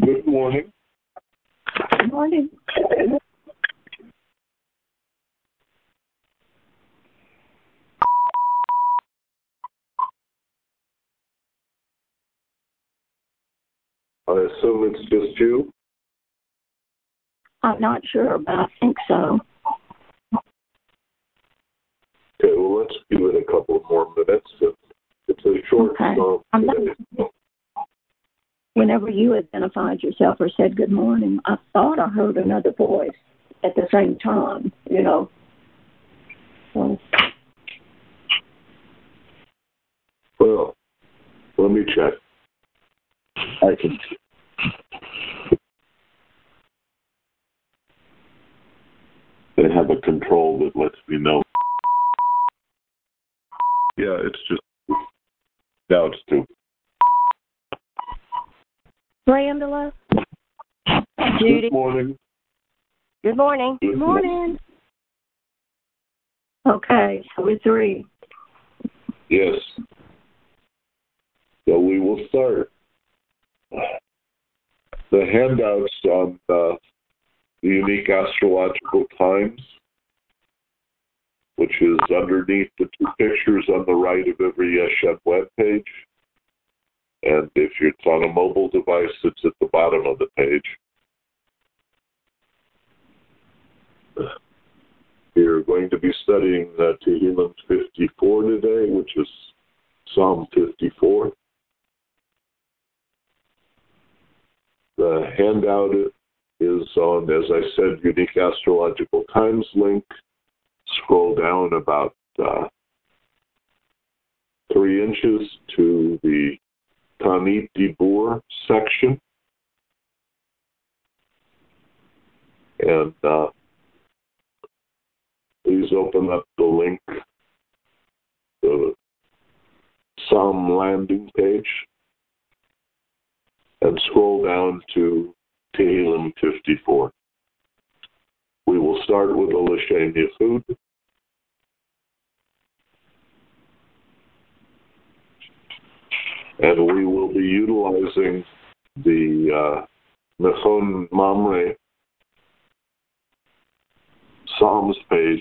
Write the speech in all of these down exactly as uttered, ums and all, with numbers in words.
Good morning. Good morning. I assume it's just you? I'm not sure, but I think so. Okay, well, let's give it a couple more minutes. It's a short Okay. song I'm today. not, whenever you identified yourself or said good morning, I thought I heard another voice at the same time, you know. So, Well, let me check. I can. They have a control that lets me know. Yeah, it's just. Now it's two. Brandela? Judy? Good morning. Good morning. Good morning. okay, so we're three. Yes. So we will start. The handouts on uh, the Unique Astrological Times, which is underneath the two pictures on the right of every Yeshem webpage. And if it's on a mobile device, it's at the bottom of the page. We're going to be studying uh, Tehillim fifty-four today, which is Psalm fifty-four. The handout is on, as I said, Unique Astrological Times link. Scroll down about uh, three inches to the Tanit Dibur section. And uh, please open up the link, the Psalm landing page, and scroll down to Tehillim fifty-four. We will start with a L'Shem Yichud. And we will be utilizing the uh, Mechon Mamre Psalms page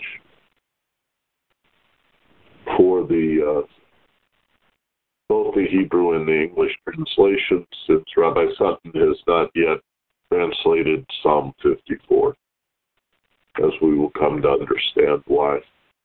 for the uh, both the Hebrew and the English translations, since Rabbi Sutton has not yet translated Psalm fifty-four, as we will come to understand why.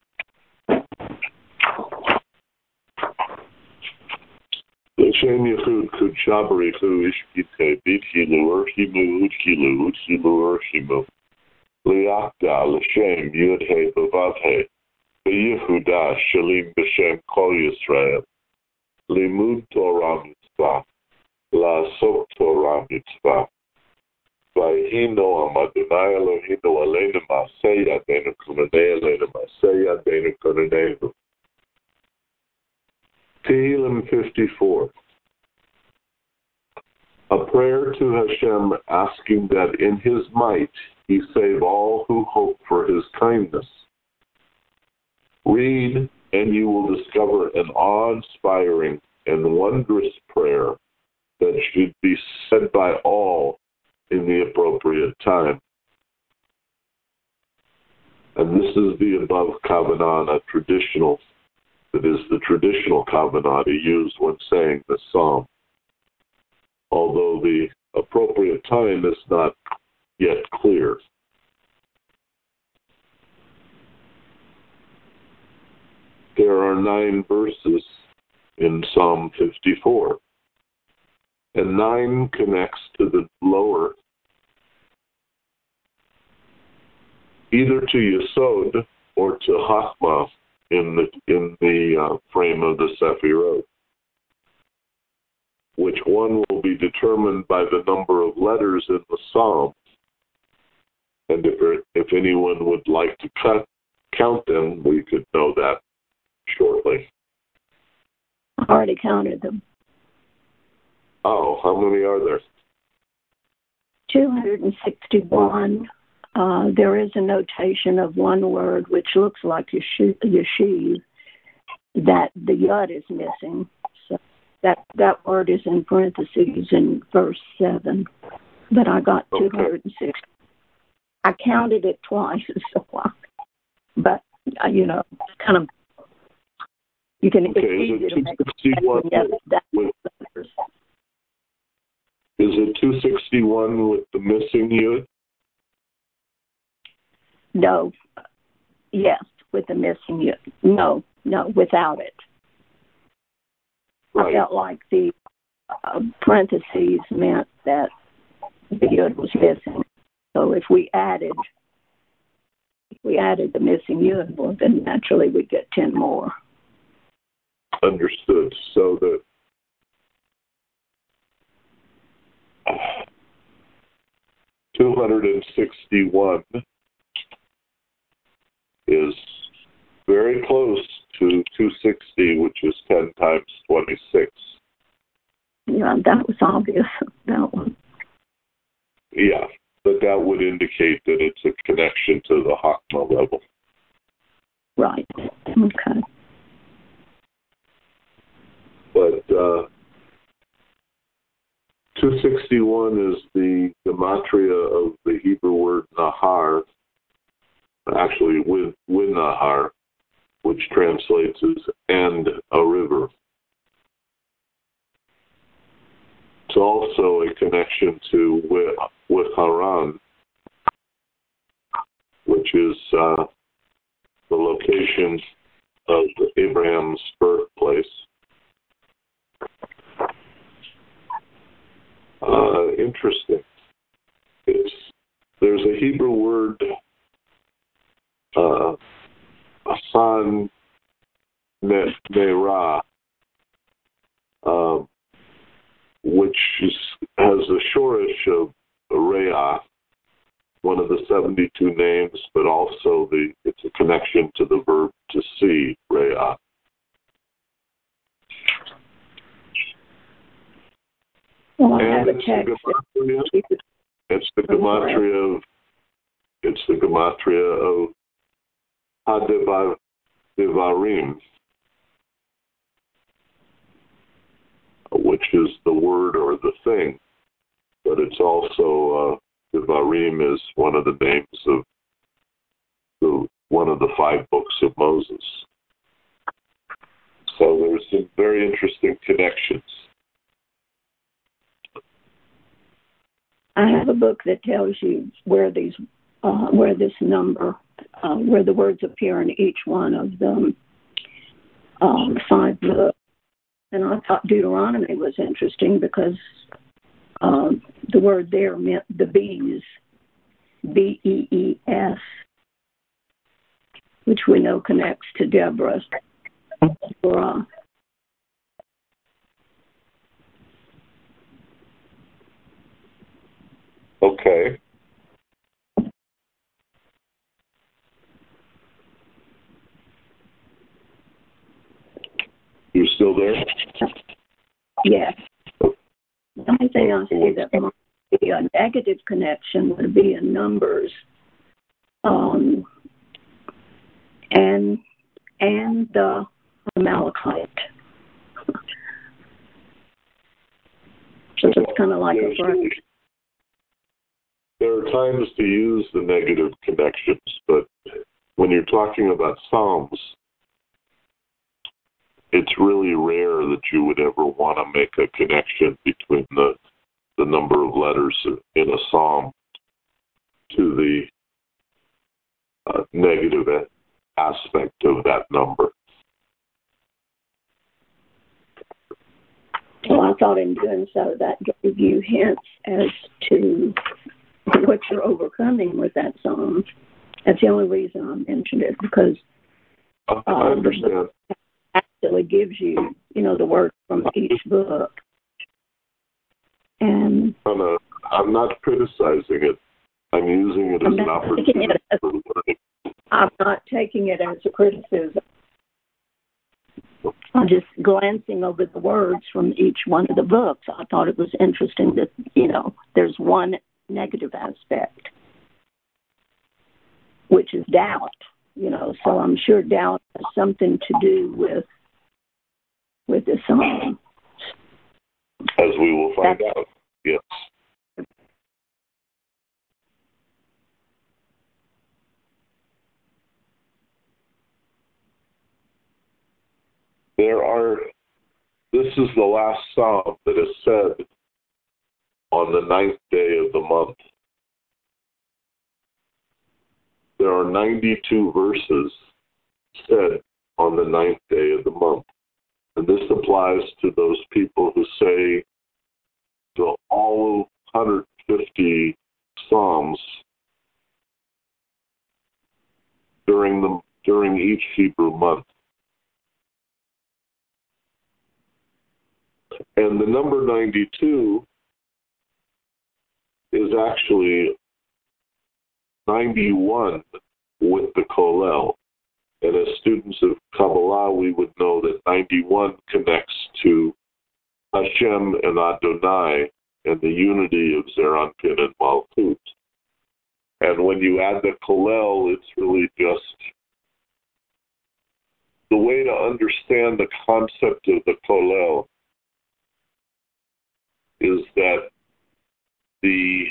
L'Shem Yichud Kud Shabarichu Ishkite Bidhilu Urchimu Uchkilu Uchkilu Urchimu Liakda L'Shem Yudhe Bavavhe Beyehuda Shalim B'Shem Kol Yisrael Limud Torah Mitzvah La'asok Torah Mitzvah Vayhino Amadonai Eloheinu Aleinu Ma'aseh Yadeinu Kunanei Aleinu Ma'aseh Yadeinu Kunaneinu. Tehillim fifty-four. A prayer to Hashem asking that in His might He save all who hope for His kindness. Read, and you will discover an awe-inspiring and wondrous prayer that should be said by all in the appropriate time. And this is the above Kavanah, a traditional That is the traditional kavanah used when saying the psalm, although the appropriate time is not yet clear. There are nine verses in Psalm fifty-four, and nine connects to the lower, either to Yesod or to Chachma, in the in the uh, frame of the Sefirot, which one will be determined by the number of letters in the psalm. And if if anyone would like to cut, count them, we could know that shortly. I already counted them. Oh, how many are there? two hundred sixty-one. Uh, there is a notation of one word which looks like yeshiv, that the yud is missing. So that that word is in parentheses in verse seven. but I got Okay. two hundred sixty. I counted it twice, so I, but uh, you know, kind of you can. Okay, It's easy is to it make two sixty-one yeah, that, with, is it two sixty-one with the missing yud? No, yes, with the missing yud. No, no, without it. Right. I felt like the uh, parentheses meant that the yud was missing. So if we added, if we added the missing yud, well, then naturally we'd get ten more. Understood. So the two hundred sixty-one is very close to two sixty, which is ten times twenty-six. Yeah, that was obvious, that one. Yeah, but that would indicate that it's a connection to the Hakma level. Right. Okay. But uh, two sixty-one is the gematria of the Hebrew word nahar, actually with, with nahar, which translates as and a river. It's also a connection to with, with Haran, which is uh, the location of Abraham's birthplace. Uh, interesting. It's there's a Hebrew word, uh, asan ne'ra, uh, which is, has the shorish of Reah, one of the seventy-two names, but also the it's a connection to the verb to see, Reah. Well, I And have a it's text. the gematria. It's the gematria of it's the gematria of Hadevarim, which is the word or the thing, but it's also uh, Devarim is one of the names of the one of the five books of Moses. So there's some very interesting connections. I have a book that tells you where these, uh, where this number, uh, where the words appear in each one of them, um, five books. And I thought Deuteronomy was interesting because um, the word there meant the bees, B E E S, which we know connects to Deborah. Deborah. Okay. You still there? Yes. The only thing I see that might be a negative connection would be in Numbers, um, and and the Amalekite. So it's kind of like There's a break. really- There are times to use the negative connections, but when you're talking about Psalms, it's really rare that you would ever want to make a connection between the the number of letters in a psalm to the uh, negative aspect of that number. Well, I thought in doing so that gave you hints as to what you're overcoming with that psalm. That's the only reason I mentioned it, because Uh, I uh, understand. the actually gives you, you know, the words from each book. And I'm, not, I'm not criticizing it. I'm using it as I'm an not taking opportunity it as, for learning. I'm not taking it as a criticism. I'm just glancing over the words from each one of the books. I thought it was interesting that, you know, there's one negative aspect, which is doubt, you know, so I'm sure doubt has something to do with with this song. As we will find That's, out. Yes. there are, this is the last psalm that is said on the ninth day of the month. There are ninety-two verses said on the ninth day of the month. And this applies to those people who say to all one hundred fifty psalms during the during each Hebrew month. And the number ninety-two is actually ninety-one with the Kollel. And as students of Kabbalah, we would know that ninety-one connects to Hashem and Adonai and the unity of Zeranpin and Malkut. And when you add the Kollel, it's really just the way to understand the concept of the Kollel is that the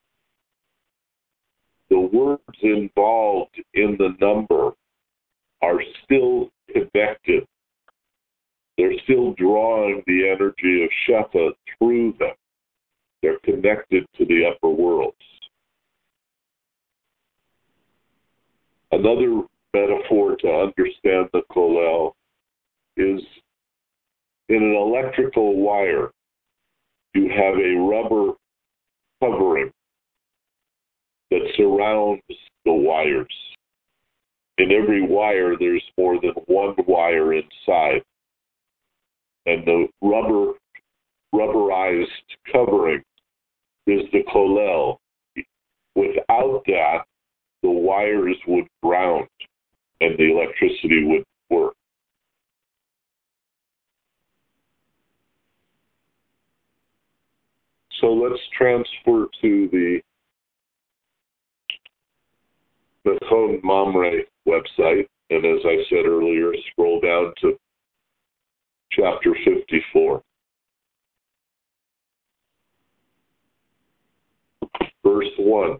the words involved in the number are still connected. They're still drawing the energy of Shefa through them. They're connected to the upper worlds. Another metaphor to understand the Kollel is in an electrical wire, you have a rubber covering that surrounds the wires. In every wire, there's more than one wire inside. And the rubber, rubberized covering is the Kollel. Without that, the wires would ground and the electricity would work. So let's transfer to the Mechon Mamre website, and as I said earlier, scroll down to chapter fifty-four. Verse one.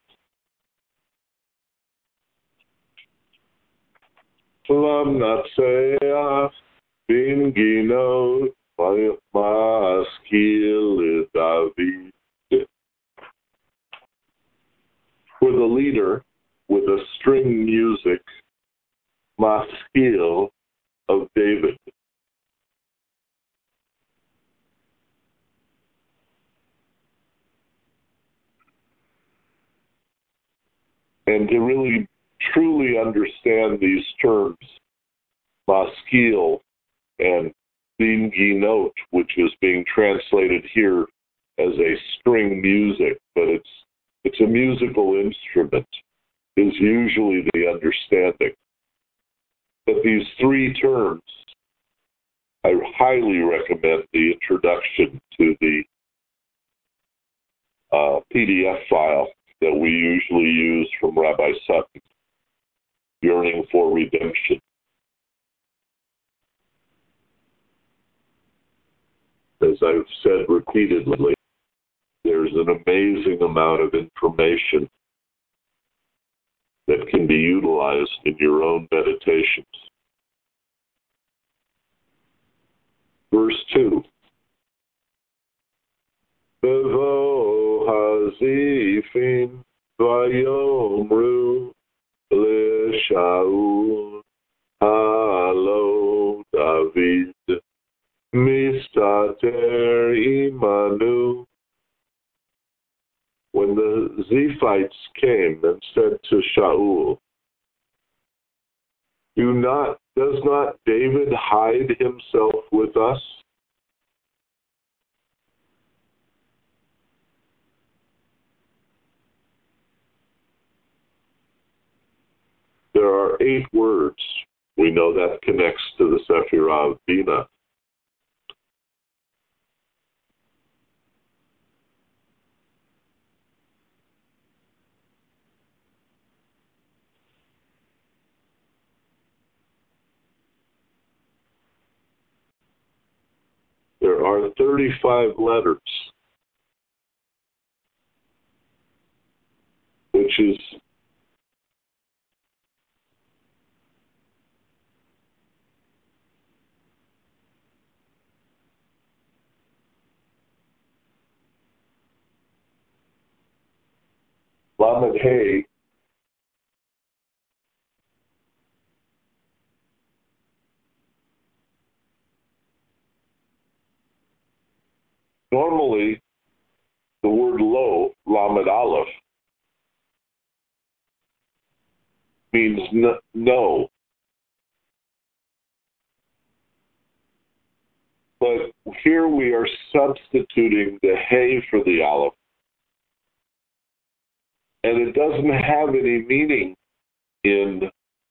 Lamnatseach bin ginot maskil David. For the leader with a string music, maskil of David. And to really truly understand these terms, maskil and bin ginot, which is being translated here as a string music, but it's it's a musical instrument, is usually the understanding. But these three terms, I highly recommend the introduction to the uh, P D F file that we usually use from Rabbi Sutton, Yearning for Redemption. As I've said repeatedly, there's an amazing amount of information that can be utilized in your own meditations. Verse two. Bevo hazifin vayomru leShaul halo David mistater imanu. When the Ziphites came and said to Shaul, Do not, does not David hide himself with us? There are eight words. We know that connects to the Sephirah of Bina. There are thirty-five letters, which is Lamed Hey normally the word lo, Lamed Aleph, means n- no. But here we are substituting the hey for the aleph. And it doesn't have any meaning in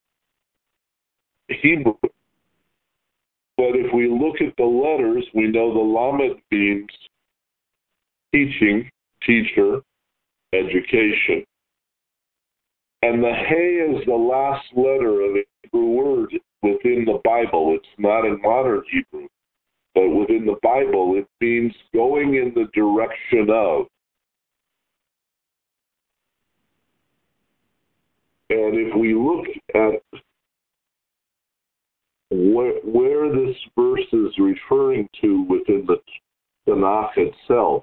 Hebrew. But if we look at the letters, we know the Lamed means teaching, teacher, education. And the hey is the last letter of the Hebrew word within the Bible. It's not in modern Hebrew. But within the Bible, it means going in the direction of. And if we look at where, where this verse is referring to within the Tanakh itself,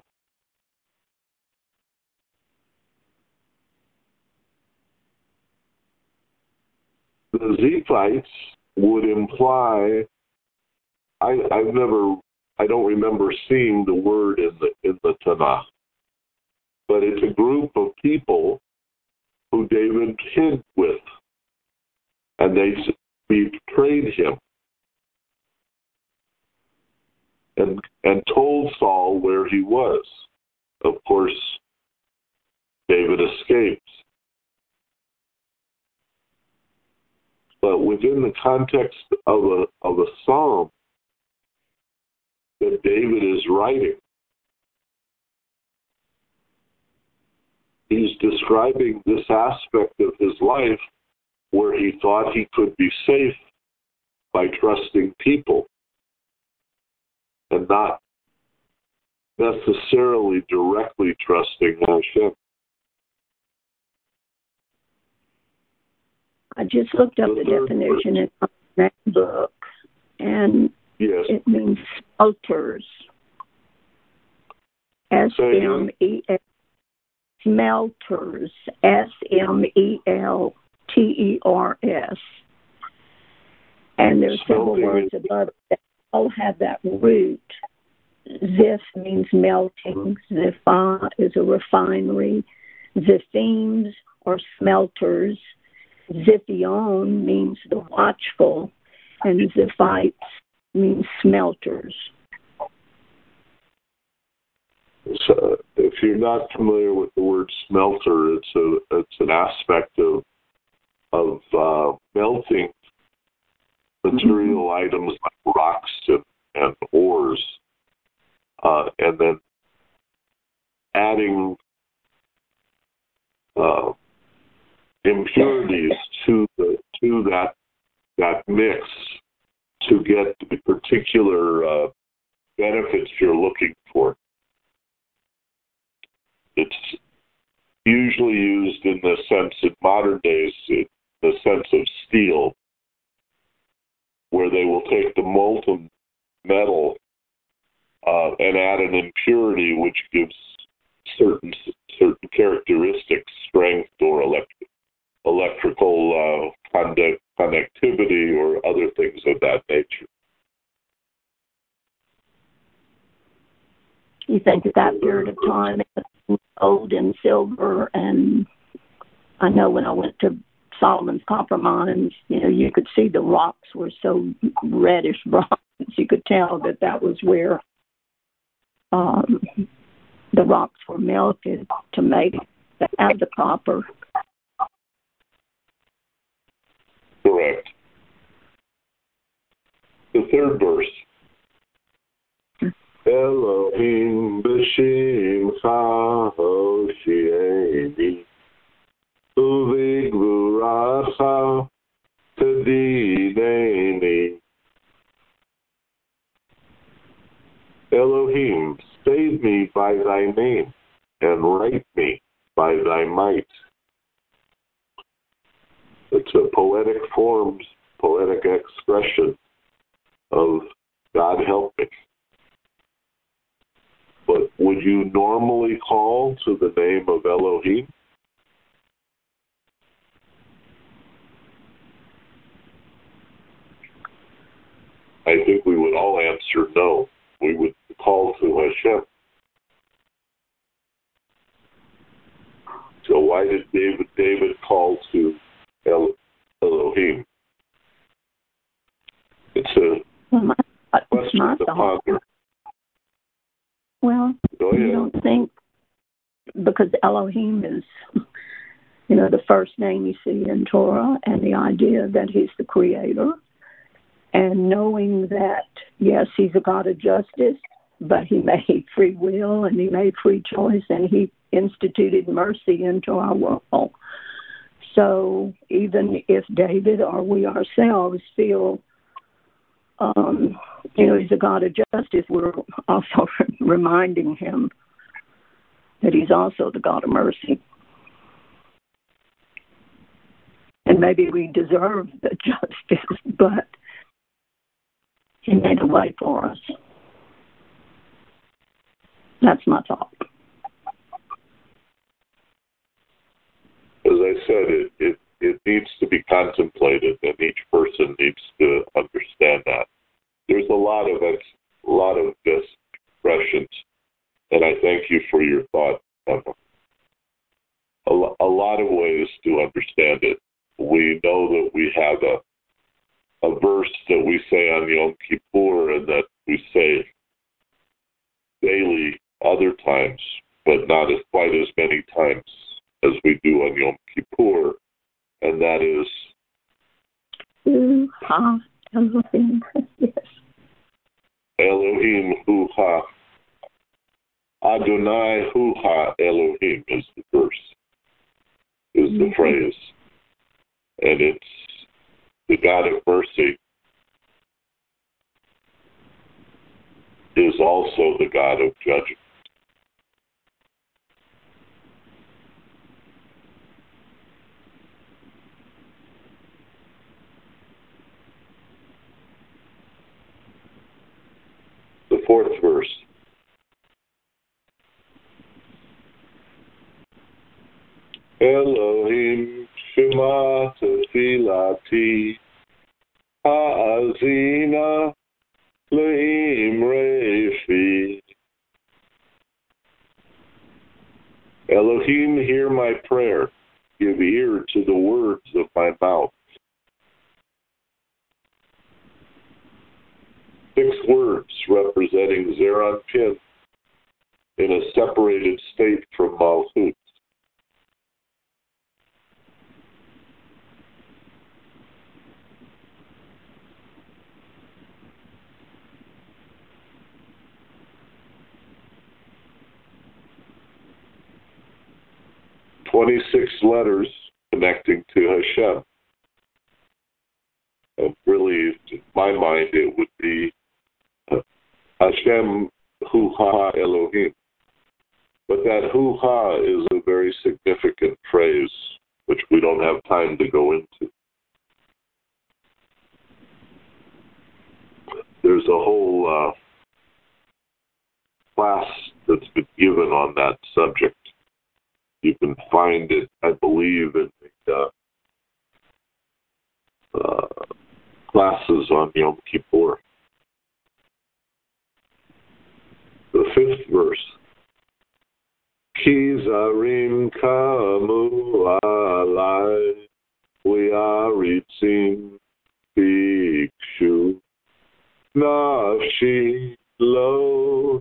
the Ziphites would imply, I, I've never, I don't remember seeing the word in the in the Tanakh, but it's a group of people who David hid with, and they betrayed him, and and told Saul where he was. Of course, David escaped. But within the context of a of a psalm that David is writing, he's describing this aspect of his life where he thought he could be safe by trusting people and not necessarily directly trusting Hashem. I just looked up the, the definition in that book, and yes. It means smelters. S M E L Smelters. S M E L T E R S. And there's several words above that all have that root. Ziph means melting. Zipha is a refinery. Ziphims or smelters. Ziphion means the watchful, and Ziphites means smelters. So, if you're not familiar with the word smelter, it's a it's an aspect of of uh, melting material mm-hmm. items like rocks and, and ores, uh, and then adding uh, impurities to the to that that mix to get the particular uh, benefits you're looking for. It's usually used in the sense in modern days, in the sense of steel, where they will take the molten metal uh, and add an impurity which gives certain certain characteristics, strength or electric, electrical uh, conduct, connectivity or other things of that nature. You think at that period of time it was gold and silver, and I know when I went to Solomon's Copper Mines, you know, you could see the rocks were so reddish bronze. You could tell that that was where um, the rocks were melted to make to add the copper. Correct. The third verse. Elohim b'shimcha hoshieni uvigvuracha tadineni. Elohim, save me by thy name and right me by thy might. It's a poetic form, poetic expression of God help me. But would you normally call to the name of Elohim? I think we would all answer no. We would call to Hashem. So why did David David call to El, Elohim? It's a well, my, question my to thought. ponder. Well, Go you ahead. don't think, because Elohim is, you know, the first name you see in Torah, and the idea that he's the creator, and knowing that, yes, he's a God of justice, but he made free will and he made free choice and he instituted mercy into our world. So even if David or we ourselves feel, um, you know, he's a God of justice, we're also reminding him that he's also the God of mercy. And maybe we deserve the justice, but he made a way for us. That's my thought. As I said, it, it, it needs to be contemplated, and each person needs to understand that. There's a lot of ex, a lot of this expressions, and I thank you for your thought, Emma. A, a lot of ways to understand it. We know that we have a, a verse that we say on Yom Kippur and that we say daily other times, but not as quite as many times as we do on Yom Kippur, and that is Hu Ha Elohim. Yes. Elohim Hu Ha. Adonai Hu Ha Elohim is the verse, is the mm-hmm. phrase. And it's the God of mercy is also the God of judgment. The fourth verse. Elohim Shema Tefilati Ha'azina Le'im Refi. Elohim, hear my prayer. Give ear to the words of my mouth. Six words representing Zeron Pin in a separated state from Malchut. twenty-six letters connecting to Hashem. And really, in my mind, it would be Hashem Hu Ha Elohim. But that Hu Ha is a very significant phrase, which we don't have time to go into. There's a whole uh, class that's been given on that subject. You can find it, I believe, in the uh, uh, classes on Yom Kippur. The fifth verse. Ki zarim kamu alai u'yaritzim bikshu nafshi lo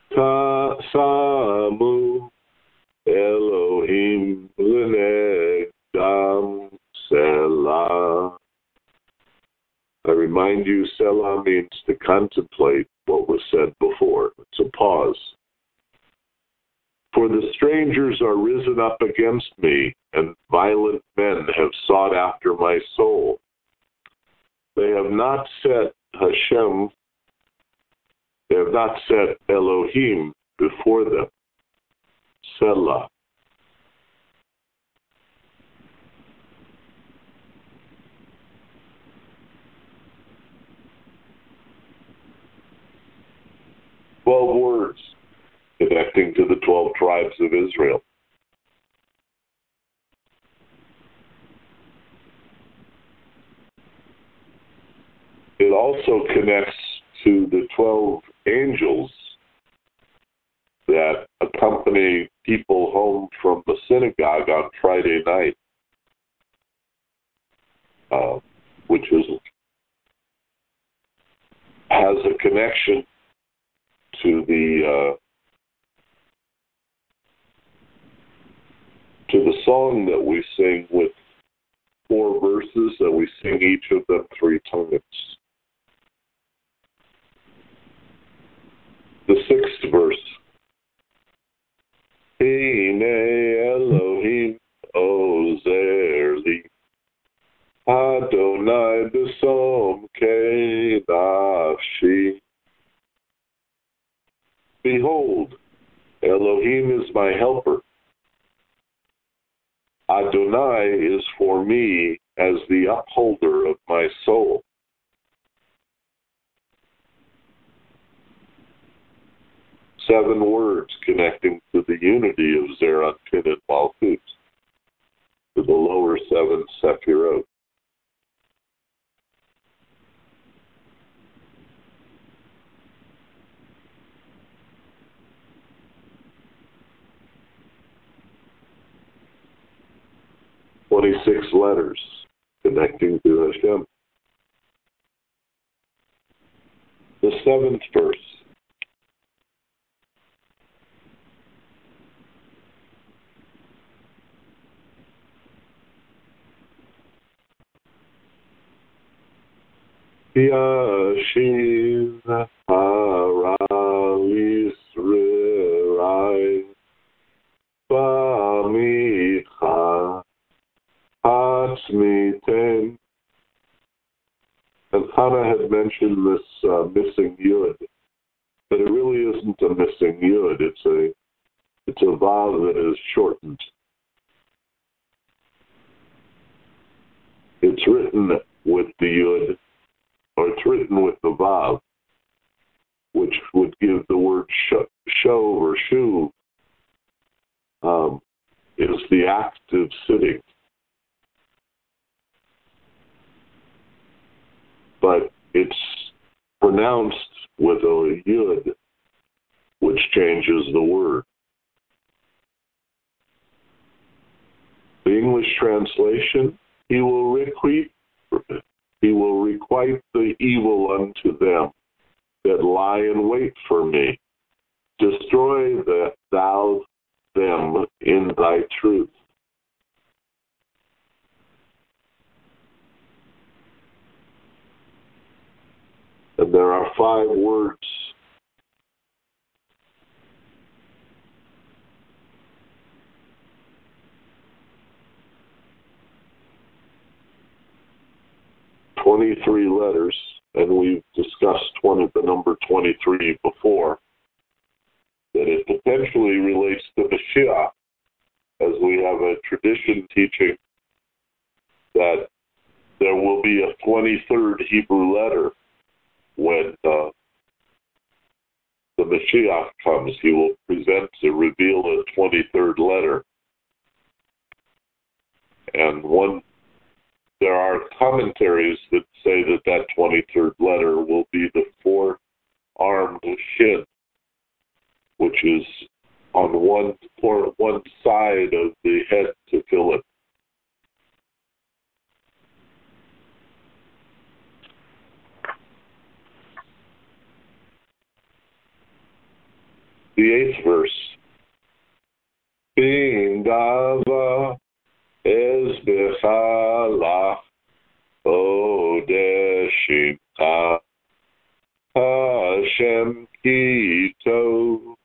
tasamu Elohim l'negdam Selah. I remind you, Selah means to contemplate what was said before. It's a pause. For the strangers are risen up against me, and violent men have sought after my soul. They have not set Hashem, they have not set Elohim before them. Selah. Twelve words connecting to the twelve tribes of Israel. also connects to the twelve angels that accompany people home from the synagogue on Friday night, uh, which is has a connection to the uh, to the song that we sing with four verses, that we sing each of them three times. The sixth verse. Hine Elohim ozer li, Adonai besom nafshi. Behold, Elohim is my helper. Adonai is for me as the upholder of my soul. Seven words connecting to the unity of Zeranpin and Malchut, to the lower seven Sephirot. Twenty-six letters connecting to Hashem. The seventh verse. Yashiv hara Yisrael b'micha hatzmiten. And Hannah had mentioned this uh, missing yud, but it really isn't a missing yud. It's a it's a vav that is shortened. It's written with the yud, or it's written with the vav, which would give the word sh- show or shuv, um, is the active sitting. But it's pronounced with a yud, which changes the word. The English translation, he will requite, he will requite the evil unto them that lie in wait for me. Destroy the, thou them in thy truth. And there are five words twenty-three letters, and we've discussed twenty, the number twenty-three before, that it potentially relates to Mashiach, as we have a tradition teaching that there will be a twenty-third Hebrew letter when uh, the Mashiach comes. He will present to reveal a twenty-third letter. And one, there are commentaries that say that that twenty-third letter will be the four-armed shin, which is on one, one side of the head to fill it. The eighth verse. Bindava ezbechalach odeshimcha Hashem kito.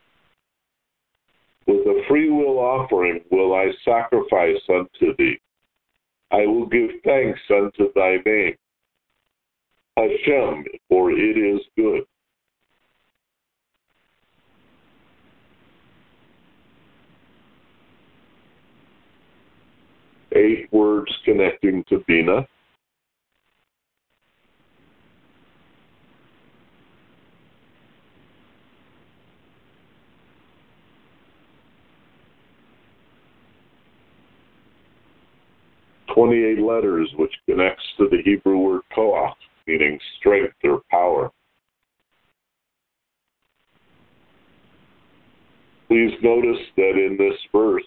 With a free will offering will I sacrifice unto thee. I will give thanks unto thy name, Hashem, for it is good. Eight words connecting to Bina. twenty-eight letters, which connects to the Hebrew word koach. meaning strength or power. Please notice that in this verse,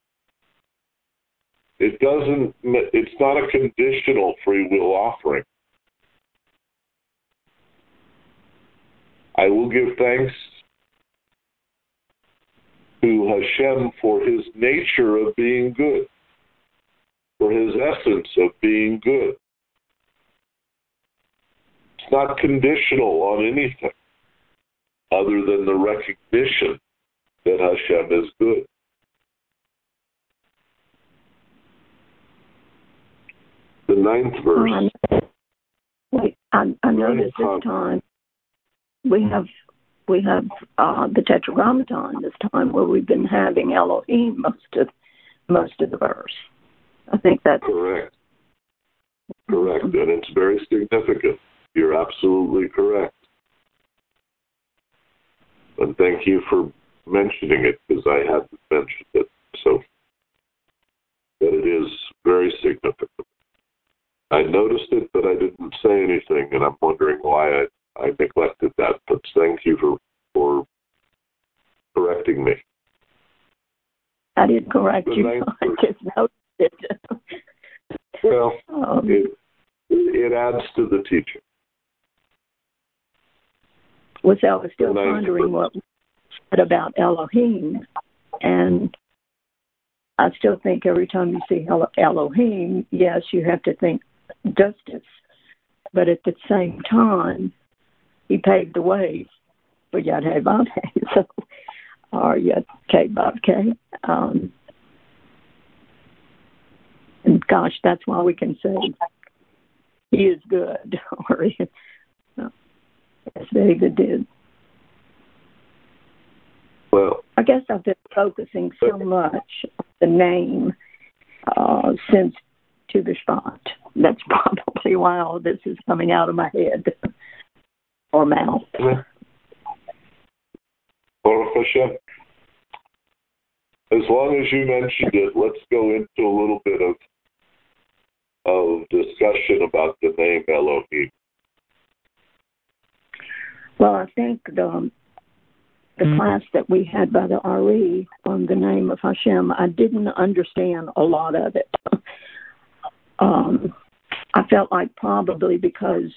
it doesn't, it's not a conditional free will offering. I will give thanks to Hashem for his nature of being good, for his essence of being good. It's not conditional on anything other than the recognition that Hashem is good. The ninth verse. Um, wait, I, I noticed this time we have we have uh, the Tetragrammaton this time where we've been having Elohim most of most of the verse. I think that's correct. Correct, and it's very significant. You're absolutely correct. And thank you for mentioning it, because I hadn't mentioned it. So that it is very significant. I noticed it, but I didn't say anything, and I'm wondering why I, I neglected that. But thank you for, for correcting me. I did correct the you. I just noticed it. Well, um, it, it adds to the teaching. Was I was still wondering what we said about Elohim, and I still think every time you see Elohim, yes, you have to think justice, but at the same time, he paved the way for Yad Hey Vav Hey, so or Yad Kei Vav Kei. Um, and gosh, that's why we can say he is good, or he, no, yes, very good dude. Well, I guess I've been focusing so much on the name uh, since Tu B'Shvat. That's probably why all this is coming out of my head or mouth. Baruch Hashem. As long as you mentioned it, let's go into a little bit of of discussion about the name Elohim. Well, I think the the mm-hmm. class that we had by the R E on the name of Hashem, I didn't understand a lot of it. um, I felt like probably because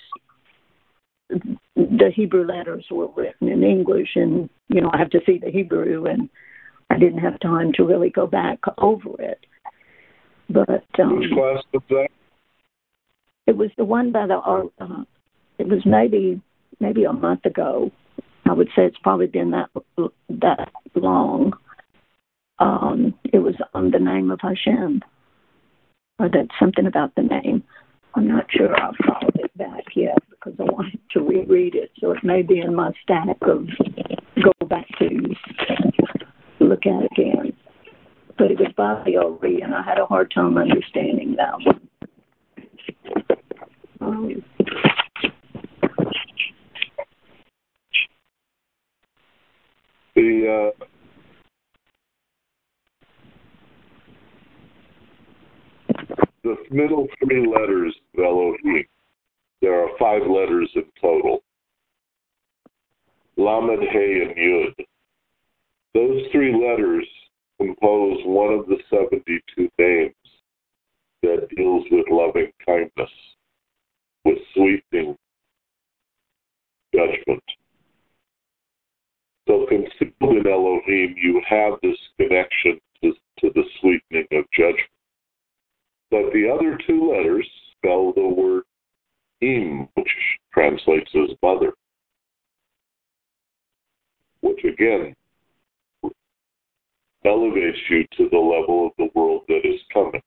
the Hebrew letters were written in English, and you know I have to see the Hebrew, and I didn't have time to really go back over it. But um, which class was that? It was the one by the. Uh, it was maybe maybe a month ago. I would say it's probably been that that long. Um, it was on the name of Hashem, or that something about the name. I'm not sure I've followed it back yet because I wanted to reread it, so it may be in my stack of go back to look at it again. But it was by the O R E, and I had a hard time understanding that one. Um, the uh, the middle three letters of Elohim, there are five letters in total. Lamed, Hey, and Yud. Those three letters compose one of the seventy-two names that deals with loving kindness, with sweetening judgment. So concealed in Elohim, you have this connection to, to the sweetening of judgment. But the other two letters spell the word Im, which translates as mother, which again elevates you to the level of the world that is coming.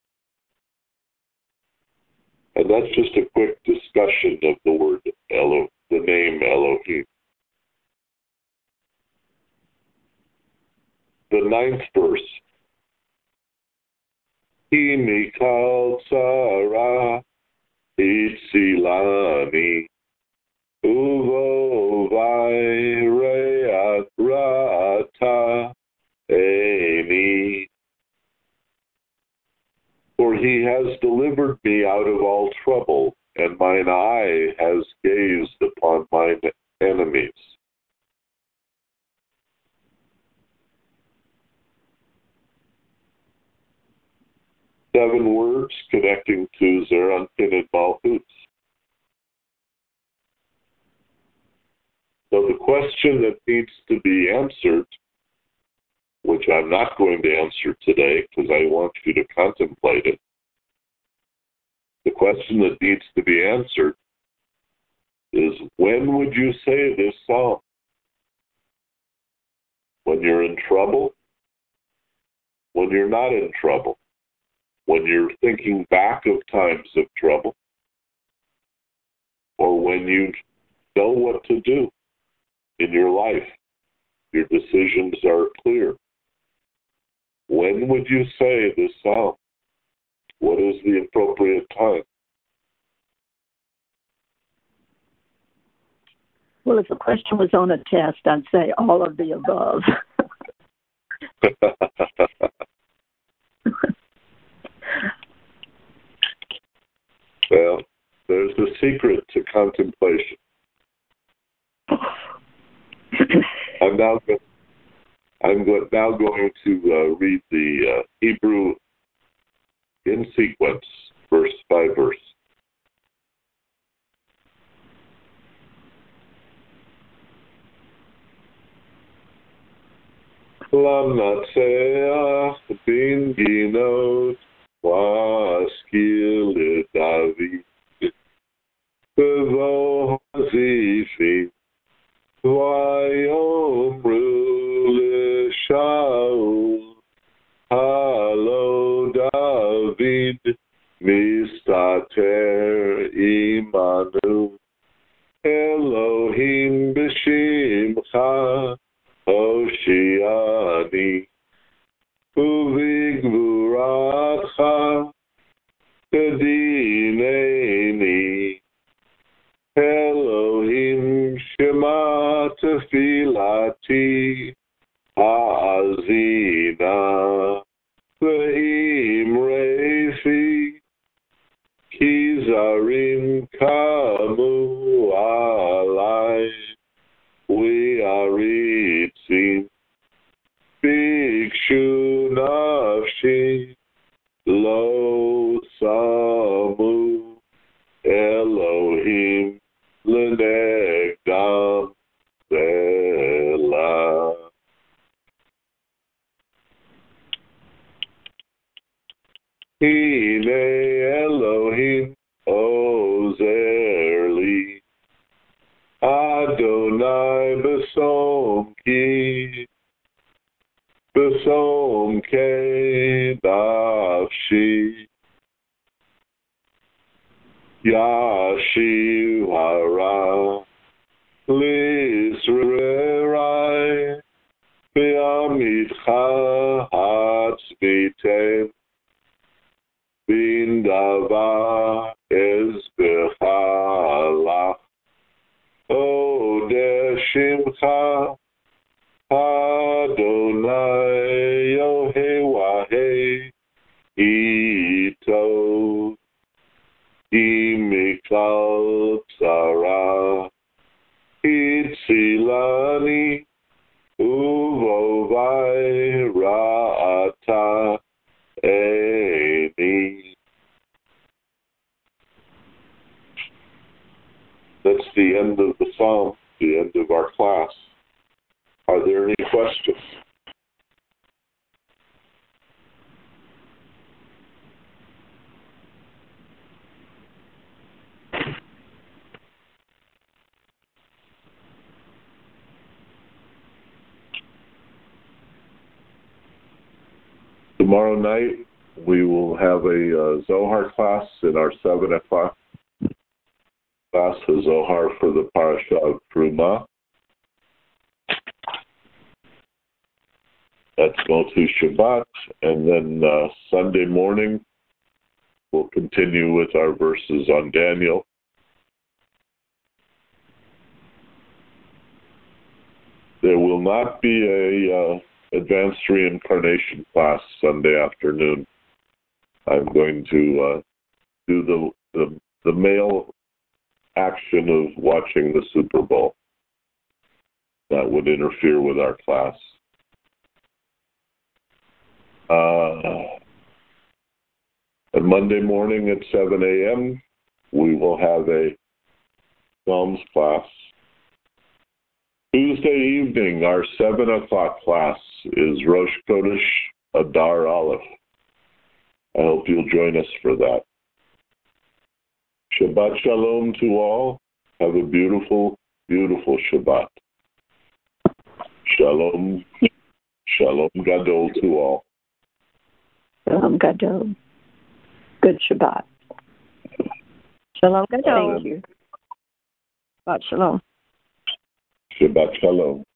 And that's just a quick discussion of the word Elo, the name Elohim. The ninth verse. Ki mikal tzara itzilani uvo vayreat rata eni. For he has delivered me out of all trouble and mine eye has gazed upon mine enemies. Seven words connecting to Zeranpin and Malhut. So the question that needs to be answered, which I'm not going to answer today because I want you to contemplate it, the question that needs to be answered is, when would you say this psalm? When you're in trouble? When you're not in trouble? When you're thinking back of times of trouble? Or when you know what to do in your life? Your decisions are clear. When would you say this psalm? What is the appropriate time? Well, if the question was on a test, I'd say all of the above. Well, there's a secret to contemplation. I'm now go- I'm go- now going to uh, read the uh, Hebrew in sequence, verse by verse. L'mnatzeach b'nginot v'askil leDavid v'vo hazifim v'yomru l'Shaul halo David mistater imanu Elohim b'shimcha Hoshiani uvigvuratcha tedineni Elohim shema tefilati ha'azina ve'im refi kizarim kamu alai we are reaching Bikshu Nafshi Lo Samu Elohim Lenegdam Bela. Hine Elohim Ozerli Adonai besom ki besom ke nafshi Yashiv hara lisrerai be'amitcha hatzmitem bin dava ezbechalach O Deshimcha Adonai Yohewahe Ito Imikal Tzara Itzilani Uvovai Ra'ata Eni. That's the end of the psalm, the end of our class. Are there any questions? Tomorrow night, we will have a uh, Zohar class in our seven o'clock class, a Zohar for the Parasha of Truma. That's Motu Shabbat. And then uh, Sunday morning, we'll continue with our verses on Daniel. There will not be a uh, advanced reincarnation class Sunday afternoon. I'm going to uh, do the, the the male action of watching the Super Bowl. That would interfere with our class. Uh, and Monday morning at seven a.m., we will have a Psalms class. Tuesday evening, our seven o'clock class is Rosh Chodesh Adar Aleph. I hope you'll join us for that. Shabbat Shalom to all. Have a beautiful, beautiful Shabbat. Shalom, Shalom Gadol to all. Shalom Gadol. Good Shabbat. Shalom Gadol. Thank you. Shabbat Shalom. Shabbat Shalom.